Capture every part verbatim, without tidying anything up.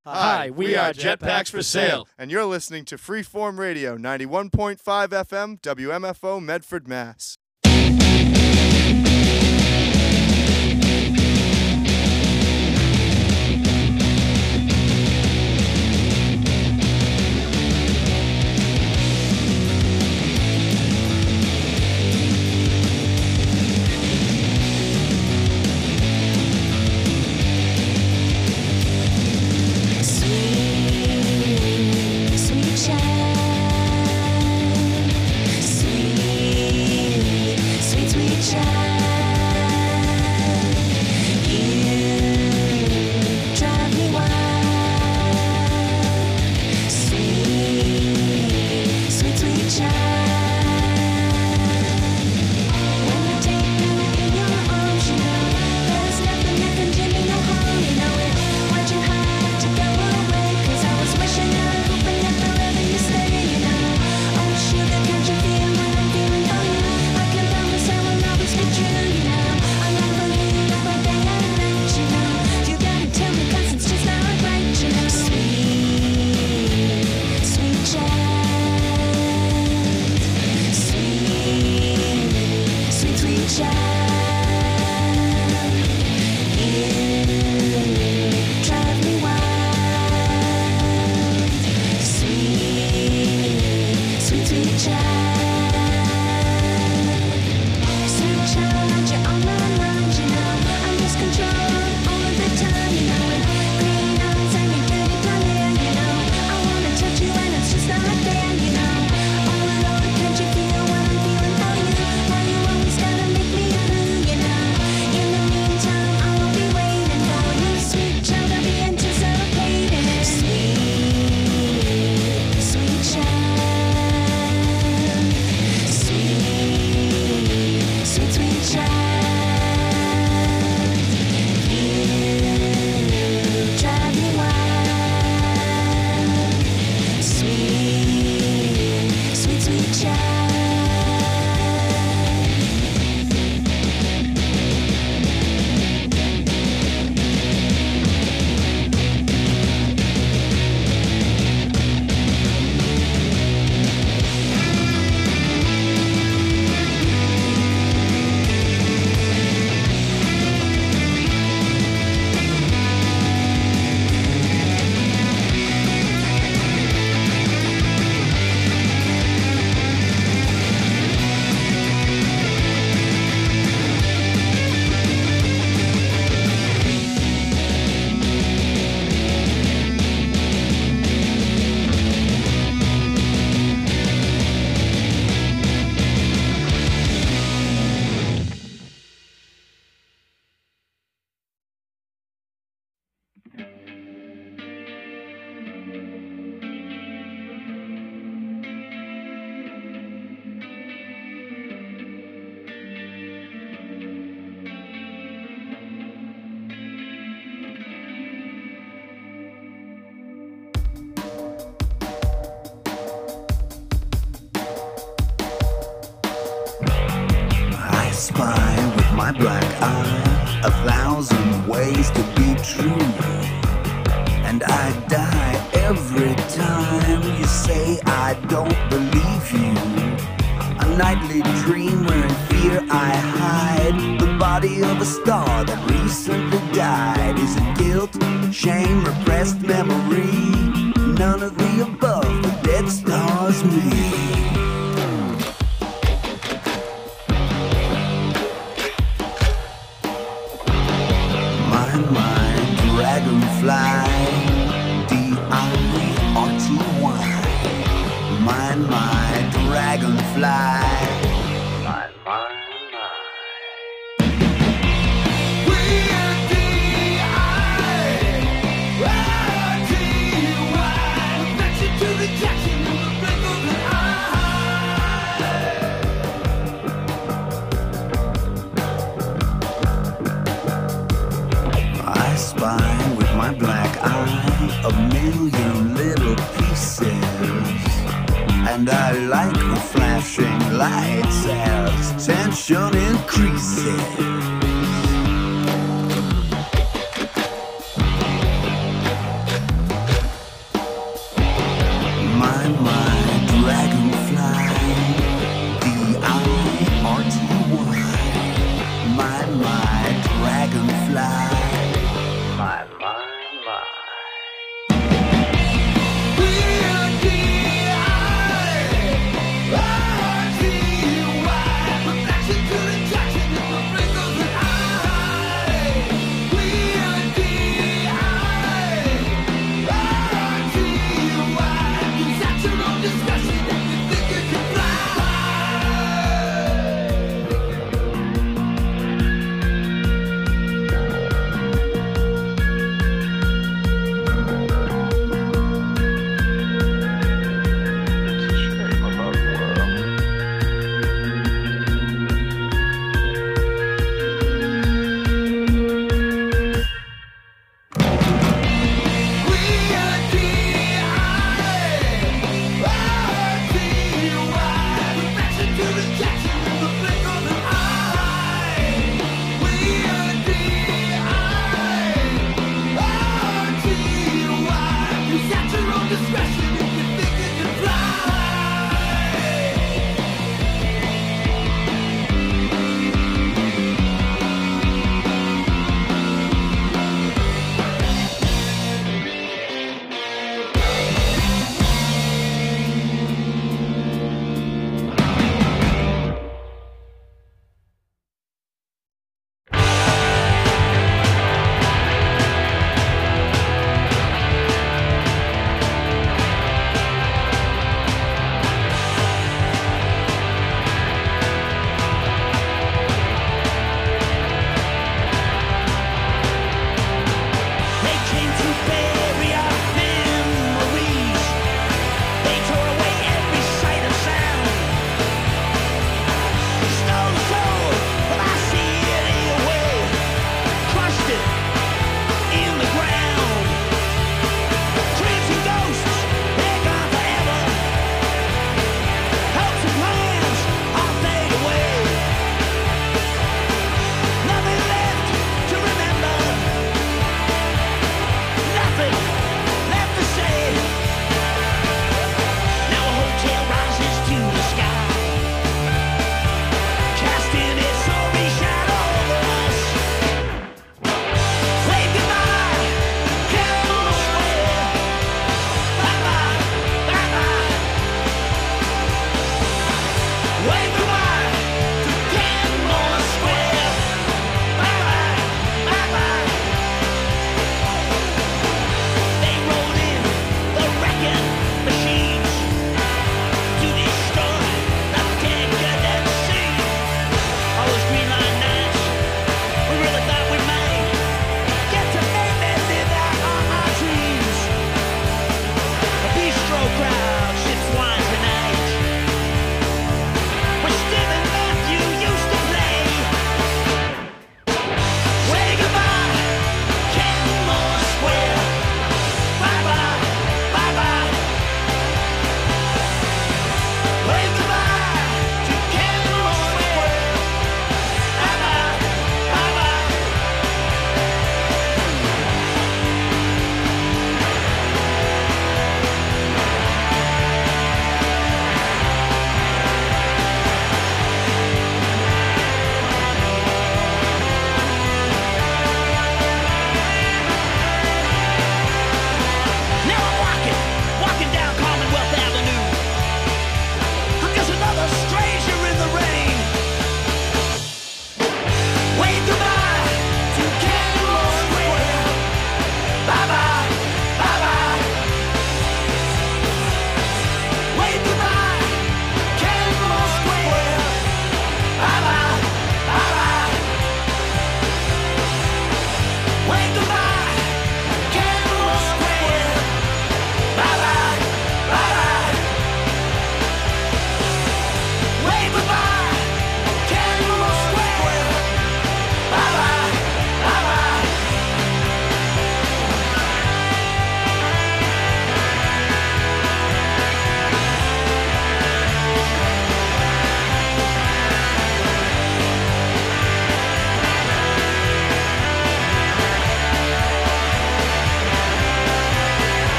Hi, we are Jetpacks for Sale. And you're listening to Freeform Radio, ninety-one point five F M, W M F O, Medford, Mass. Spy with my black eye a thousand ways to be true, and I die every time you say I don't believe you. A nightly dream where in fear I hide the body of a star that recently died. Is it guilt, shame, repressed memory? None of the above, the dead star's me. Dragonfly, D I R T Y. Mind my dragonfly. Mind my, my. We're D I R T Y. Back you to the Jackson of the wrinkles and I spy with my black eye a million little pieces, and I like the flashing lights as tension increases.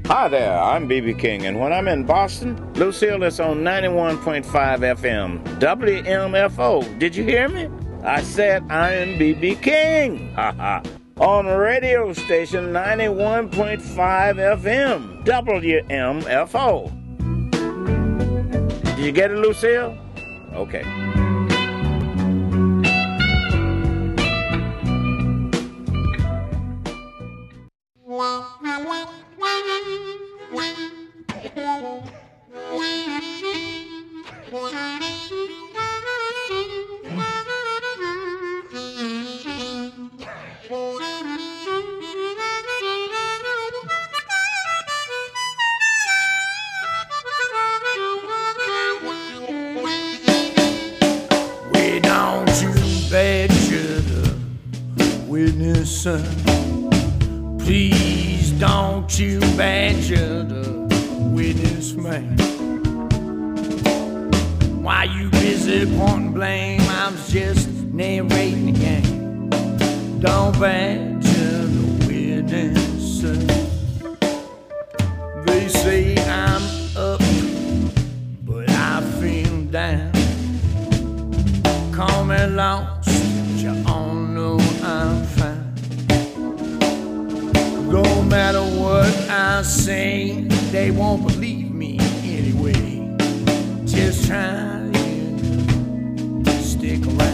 Hi there, I'm B B King, and when I'm in Boston, Lucille is on ninety-one point five F M, W M F O. Did you hear me? I said I am B B King. Ha ha. On radio station ninety-one point five F M, W M F O. Did you get it, Lucille? Okay. We don't you badger the witness, son. Please don't you badger the witness, man. Why you busy pointing blame? I was just narrating the game. Don't badger the witness, son. They say I'm up, but I feel down. Call me lost, but you all know I'm fine. No matter what I say, they won't believe me anyway. Just try to stick around.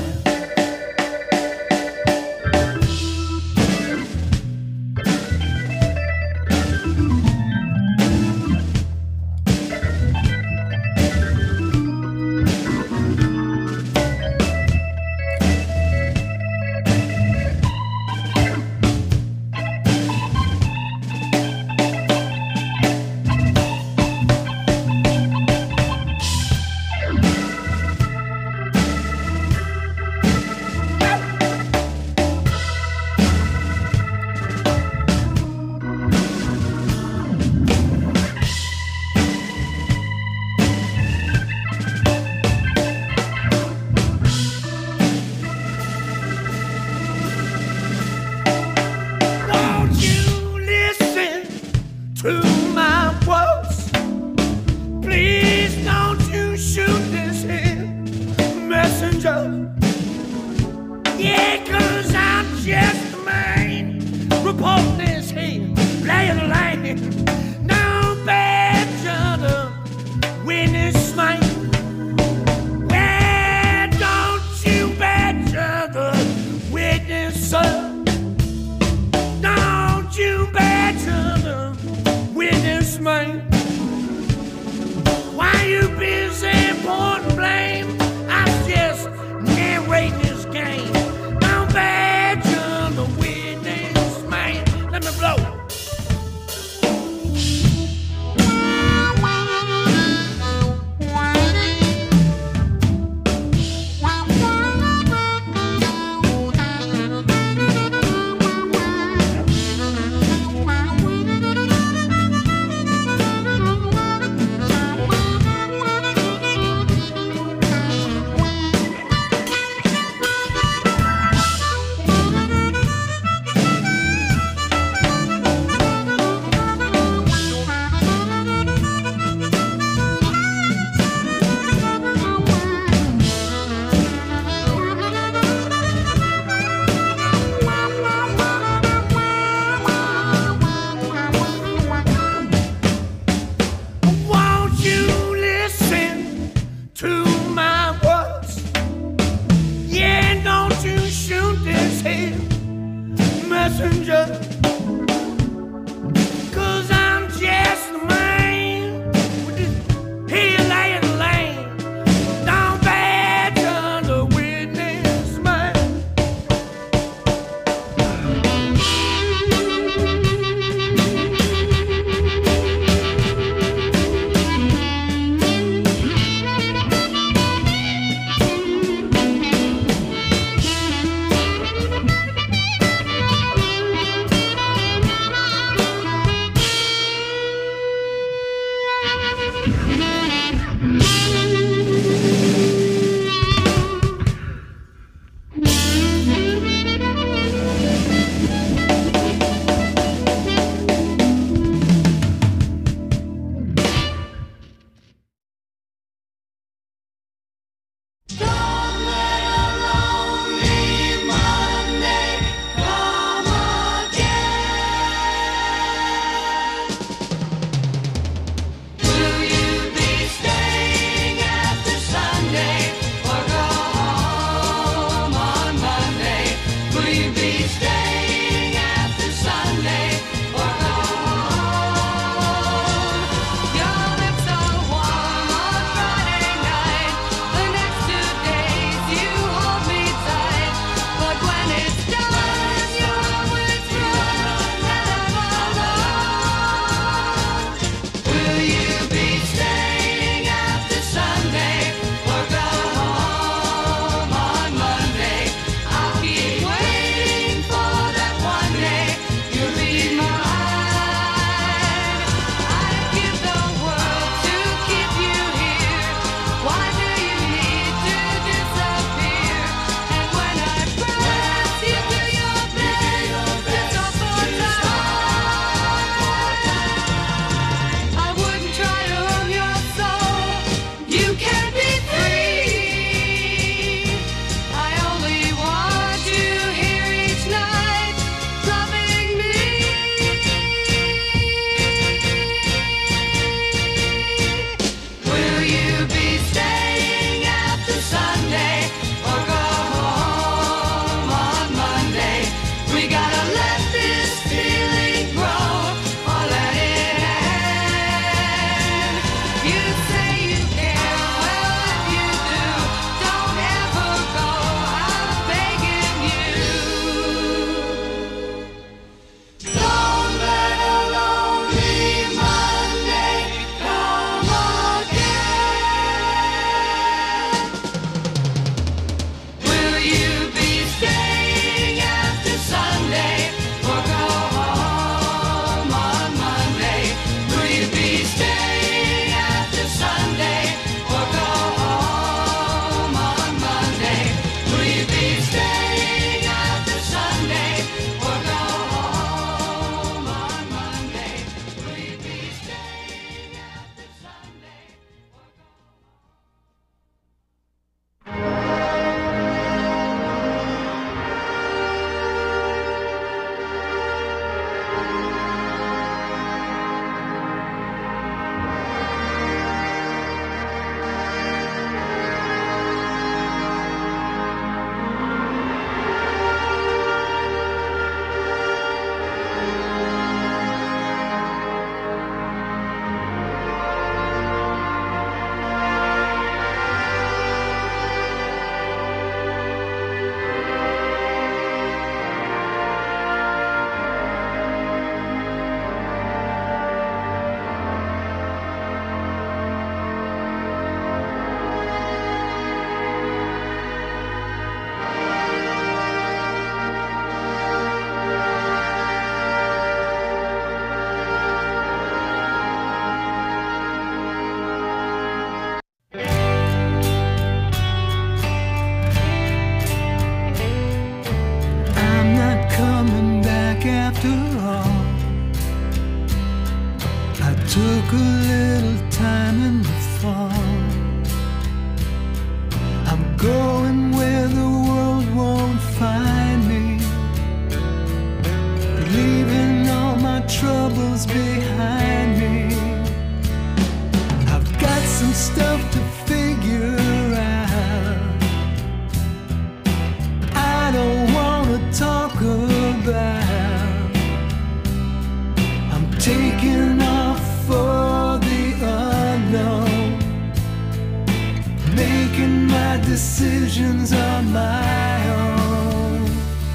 my decisions on my own.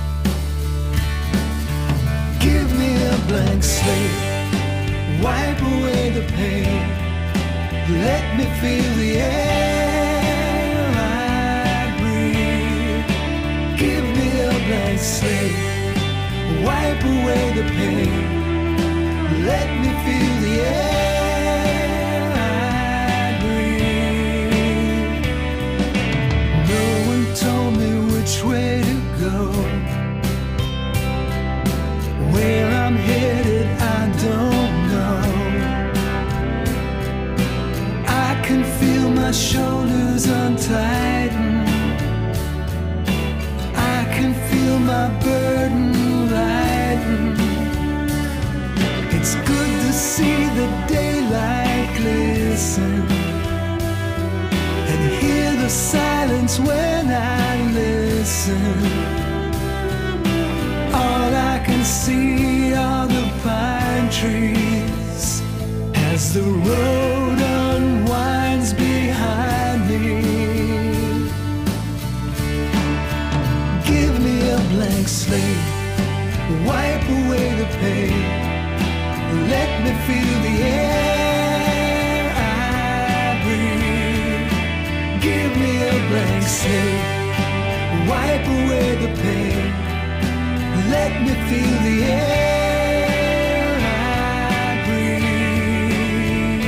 Give me a blank slate, wipe away the pain, let me feel the air I breathe. Give me a blank slate, wipe away the pain, let me feel the air I breathe. No one told me which way to go, where I'm headed I don't know. I can feel my shoulders untighten, I can feel my burden lighten. It's good to see the daylight glisten and hear the silence when I listen. All I can see are the pine trees as the road unwinds behind me. Give me a blank slate, wipe away the pain, let me feel the air I breathe. Give me a blank slate, wipe away the pain, let me feel the air I breathe.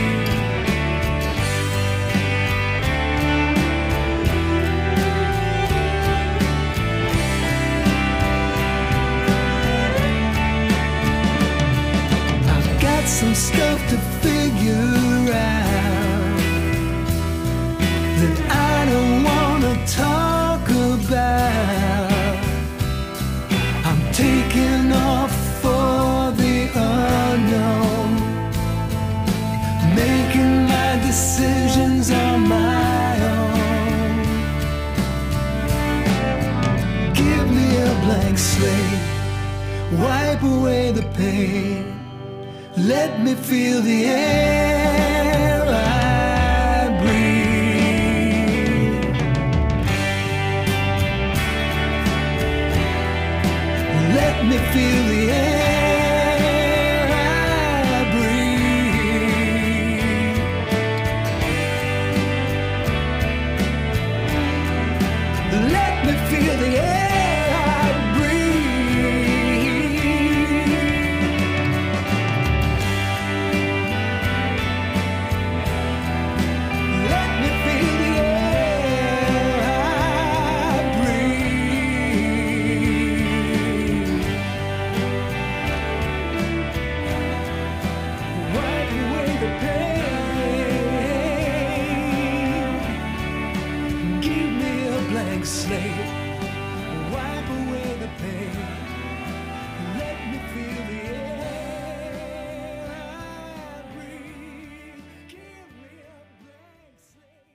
I've got some stuff to figure out that I don't wanna talk about. I'm taking off for the unknown, making my decisions on my own. Give me a blank slate, wipe away the pain, let me feel the air I breathe. Let me feel the air I breathe. Let me feel the air I breathe. Let me feel the air I breathe. Wipe away the pain. Give me a blank slate, wipe away the pain, let me feel the air I breathe. Give me a blank slate.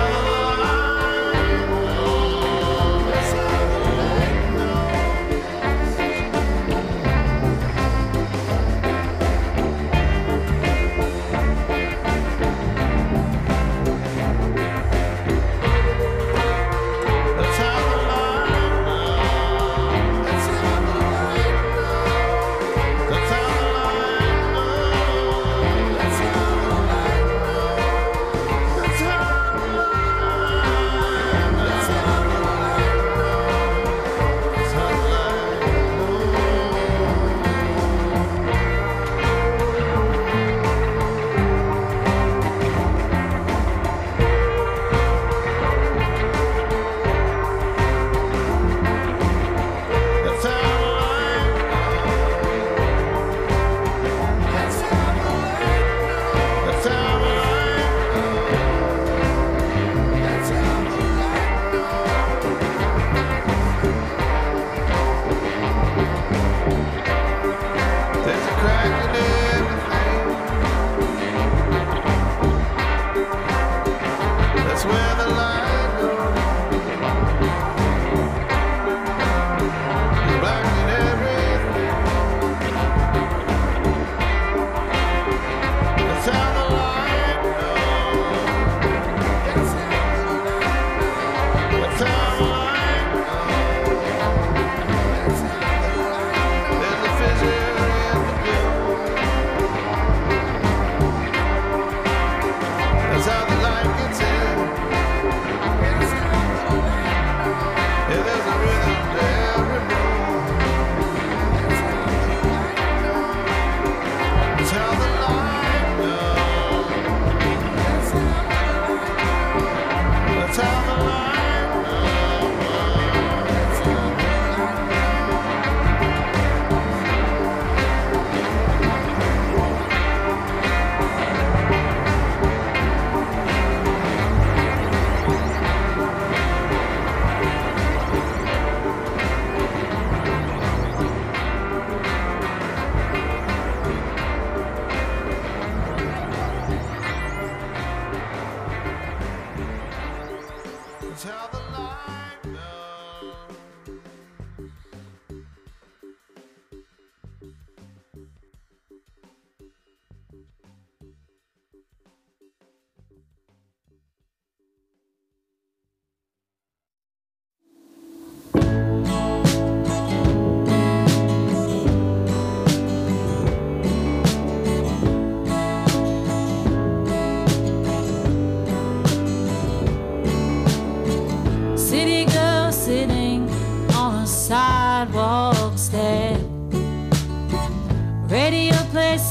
That's how the light knows.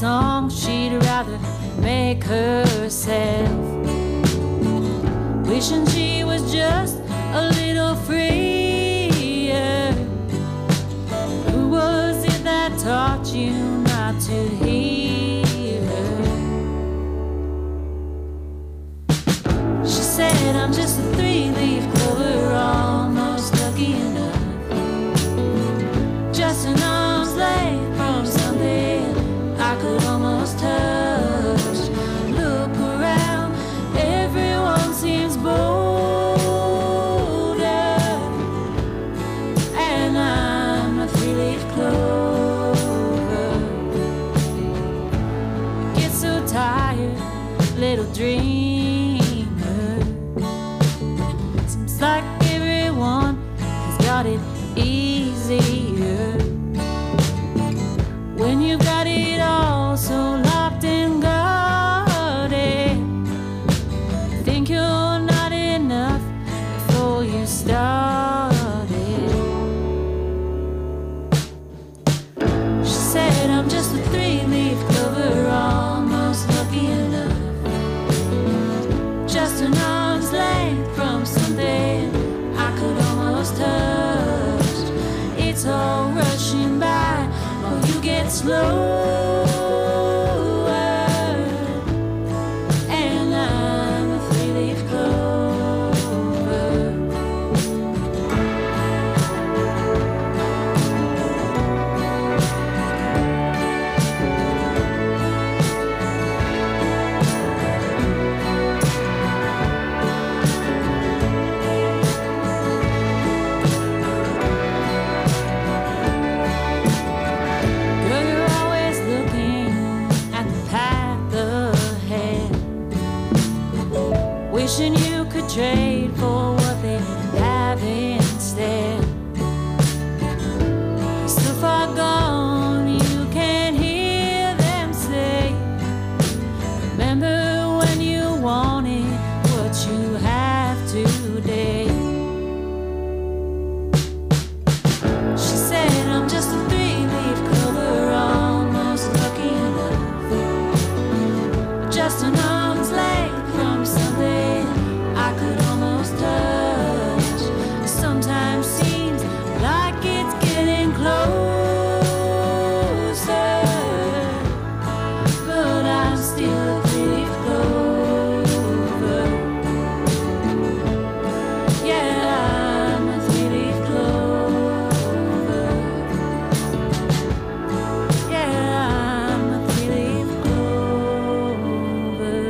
song she'd rather make herself. Wishing she was just a little freer. Who was it that taught you not to hear her? She said, I'm just a three-leaf clover, almost lucky enough. Just an arm's length from something I could almost touch. Look around, everyone seems bolder, and I'm a three-leaf clover. Get so tired, little dreamer. Seems like everyone has got it easier when you've got it all so locked and guarded. Think you're not enough before you started. She said, I'm just a three-leaf clover, almost lucky enough. Just an arm's length from something I could almost touch. It's all rushing by while you get slower, and I'm a three-leaf clover. Girl, you're always looking at the path ahead, wishing you could trade for what they have instead. So far gone, you can hear them say, remember when you wanted what you have today. She said, I'm just a three-leaf clover, almost lucky enough. Just an arm's length from something I could almost touch. Sometimes seems like it's getting closer, but I'm still a three-leaf clover. Yeah, I'm a three-leaf clover. Yeah, I'm a three-leaf clover.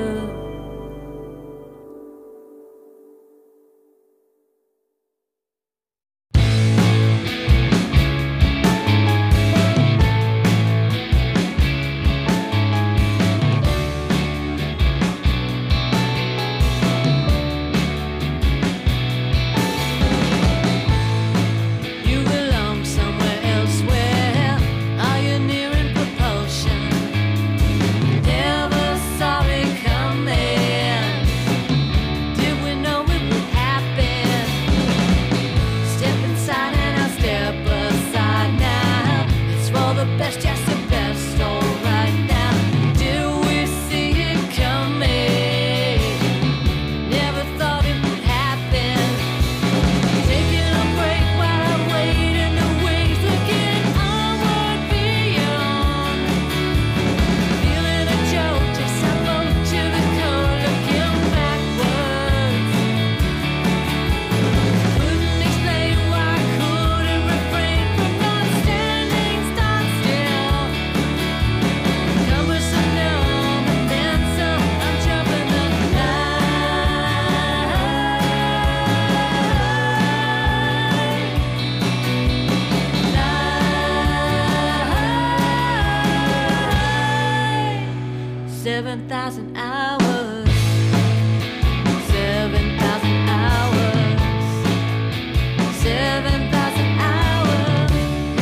You belong somewhere elsewhere. Are you nearing propulsion? Never saw it coming. Did we know it would happen? Step inside and I'll step aside now. It's for the best, yes, the best, all right now. Did we see it coming? Never thought it would happen. Taking a break while I wait in the wings, looking onward beyond. Feeling a jolt, just a boat to the core, looking backwards. Couldn't explain why I couldn't refrain from not standing stock still. Cumbersome numb and then some, I'm jumping the Seven thousand hours, seven thousand hours, seven thousand hours.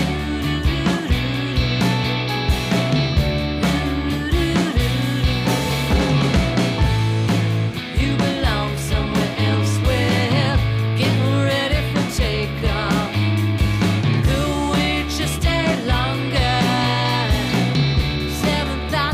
You belong somewhere elsewhere, getting ready for takeoff. Could we just stay longer? Seven thousand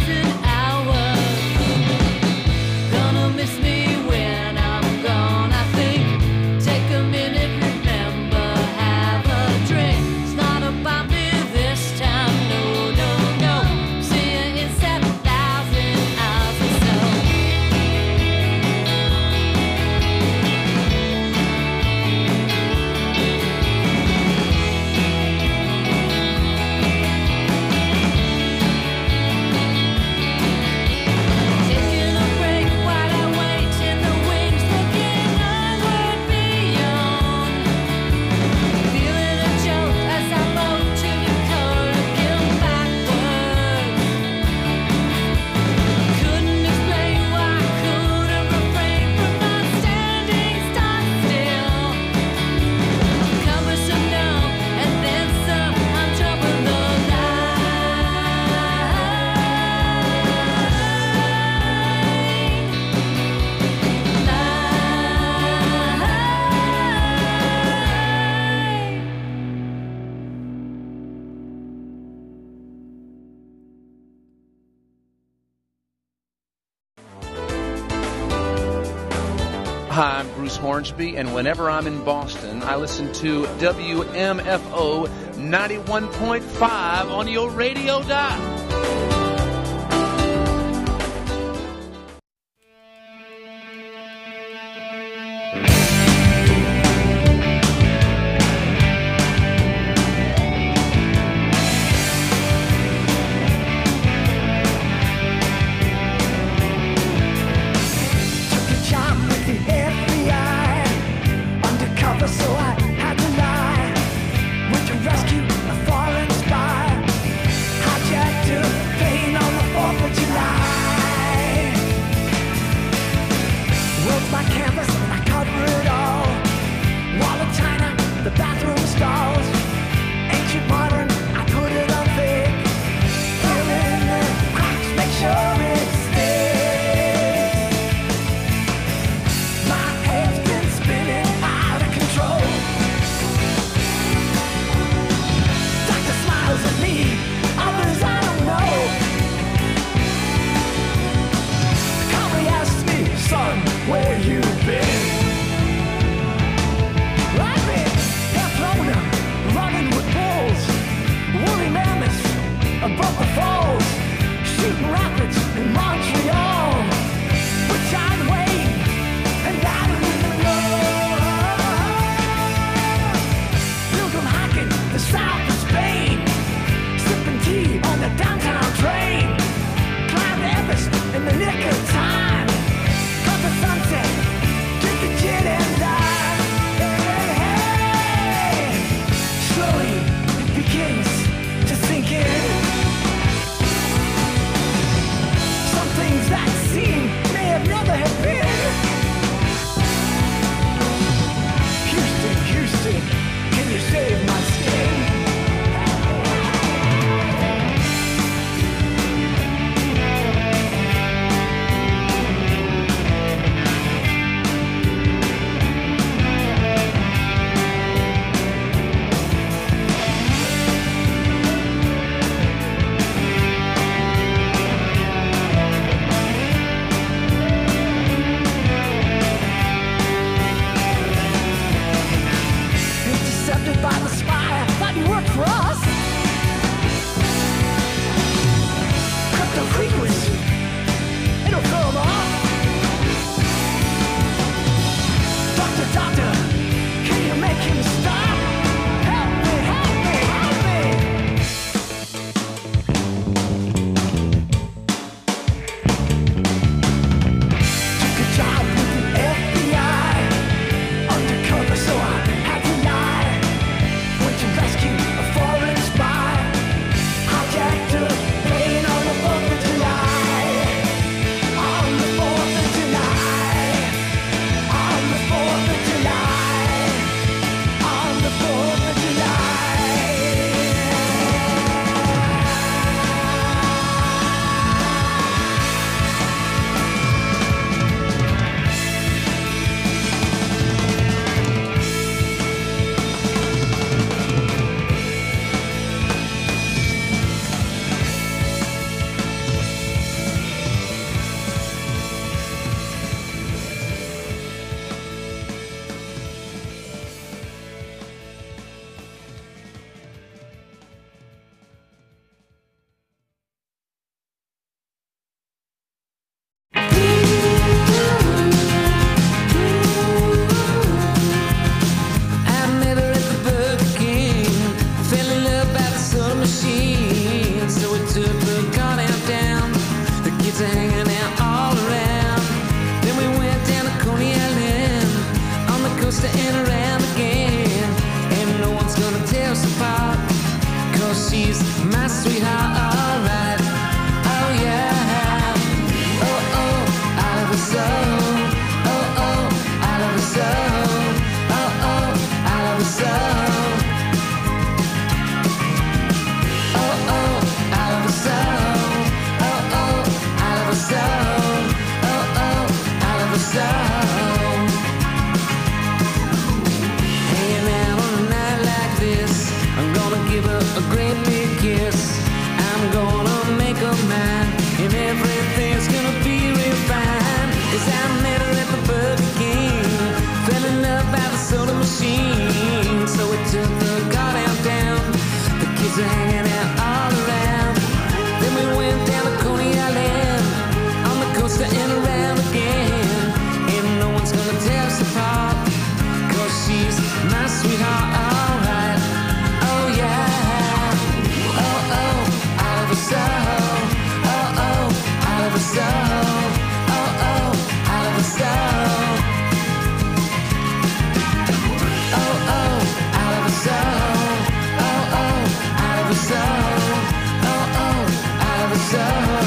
Hi, I'm Bruce Hornsby, and whenever I'm in Boston, I listen to W M F O ninety-one point five on your radio dial. And everything's gonna be real fine. 'Cause I met her at the Burger King. was hanging out all around. Then we went down to Coney Island, on the coast and around again. And no one's gonna tear us apart, 'cause she's my sweetheart, alright. Oh yeah, oh oh, out of a soul. Oh oh, out of a soul. Oh oh, out of a soul. Oh oh, out of a soul. Oh oh, out of a soul. Oh oh, out of a soul.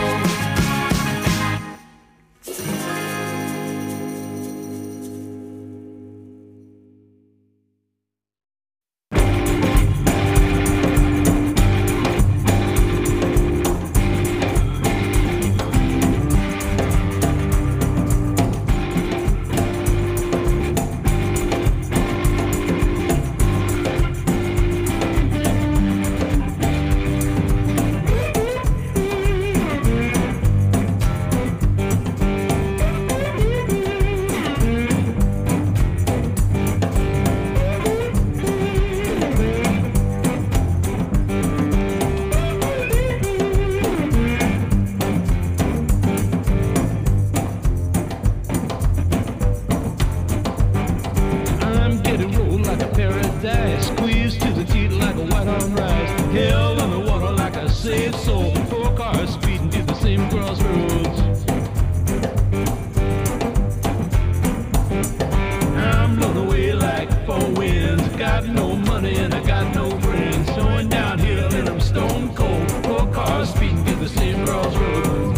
I'm getting rolled like a paradise, squeezed to the teeth like a white on rice, held on the water like a saved soul, four cars speeding to the same crossroads. I'm blown away like four winds, got no money and I got no friends, going downhill and I'm stone cold, four cars speeding to the same crossroads.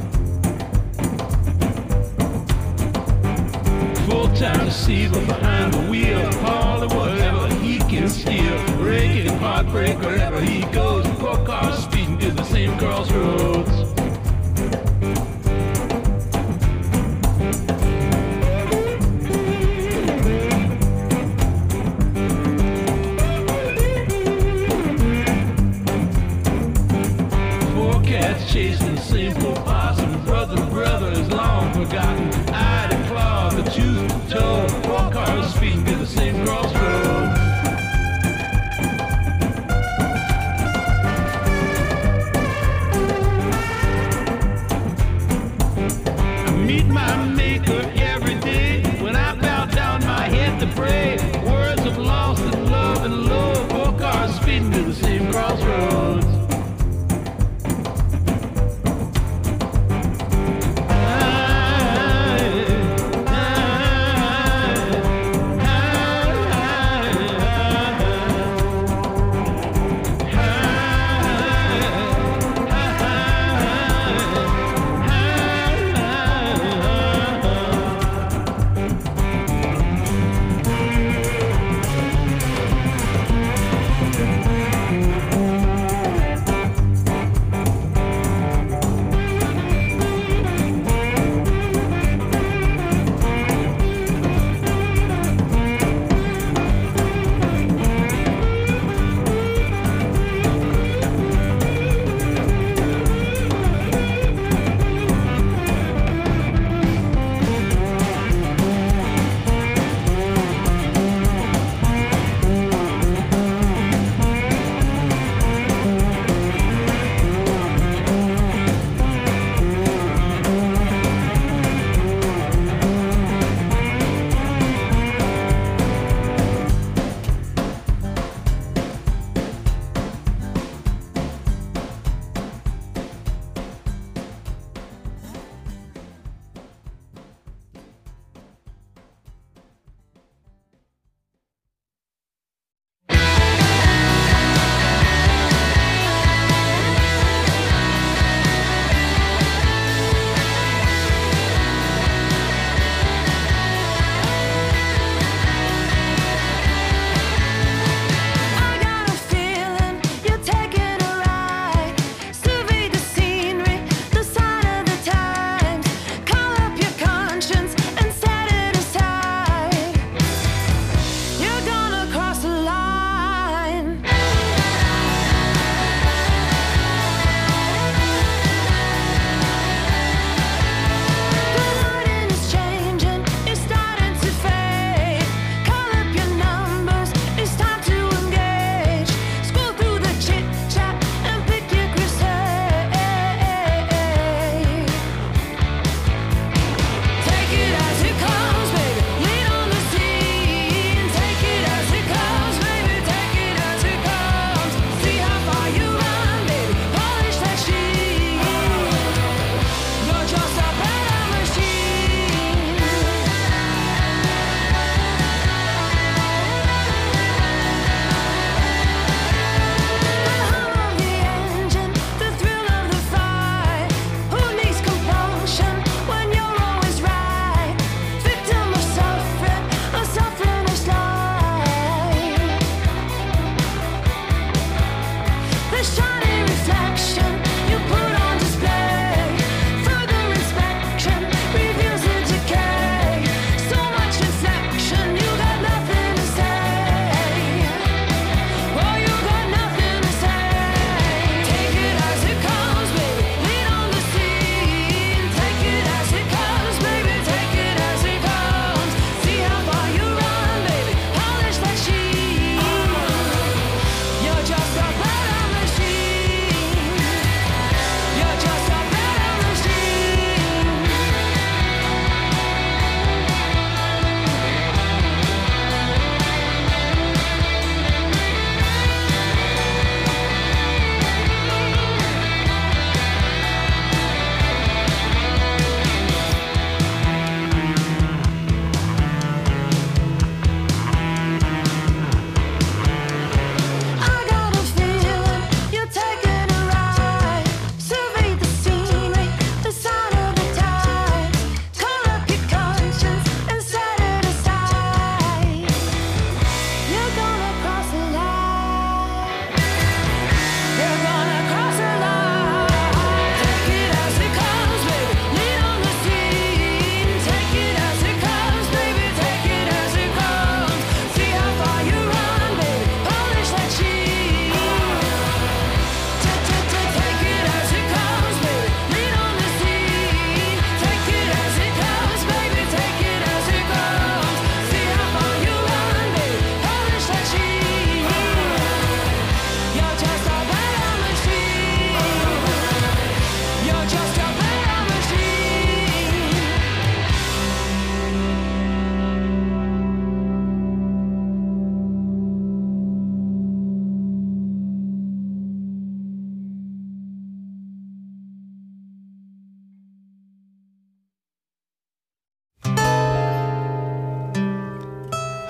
Full-time deceiver behind the wheel, Harley whatever he can steal, breaking heartbreak wherever he goes, four cars speeding to the same crossroads. Four cats chasing the same four possum, brother to brother is long forgotten, eye to claw, the tooth to toe, four cars speeding to the same crossroads. I meet my maker every day, when I bow down my head to pray, words of loss and love and love, four cars speeding to the same crossroads.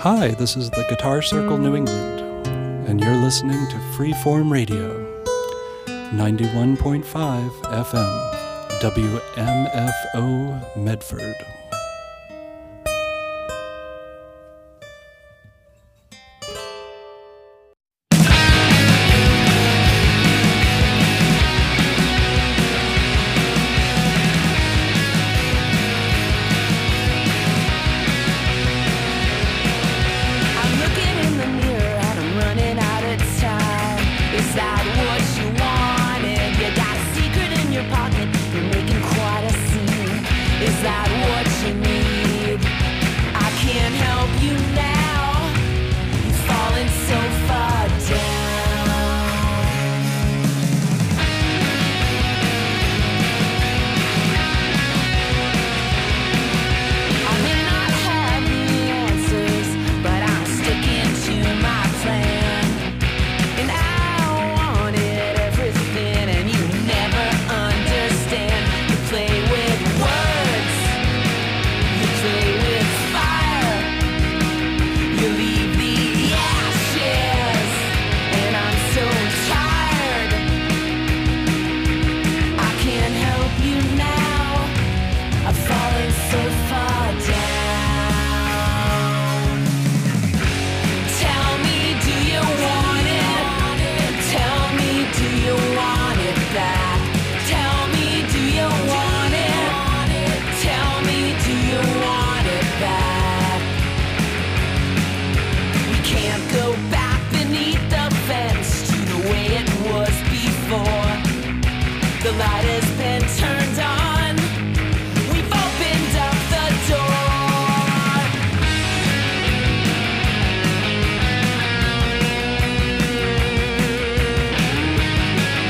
Hi, this is the Guitar Circle New England, and you're listening to Freeform Radio, ninety-one point five F M, W M F O Medford.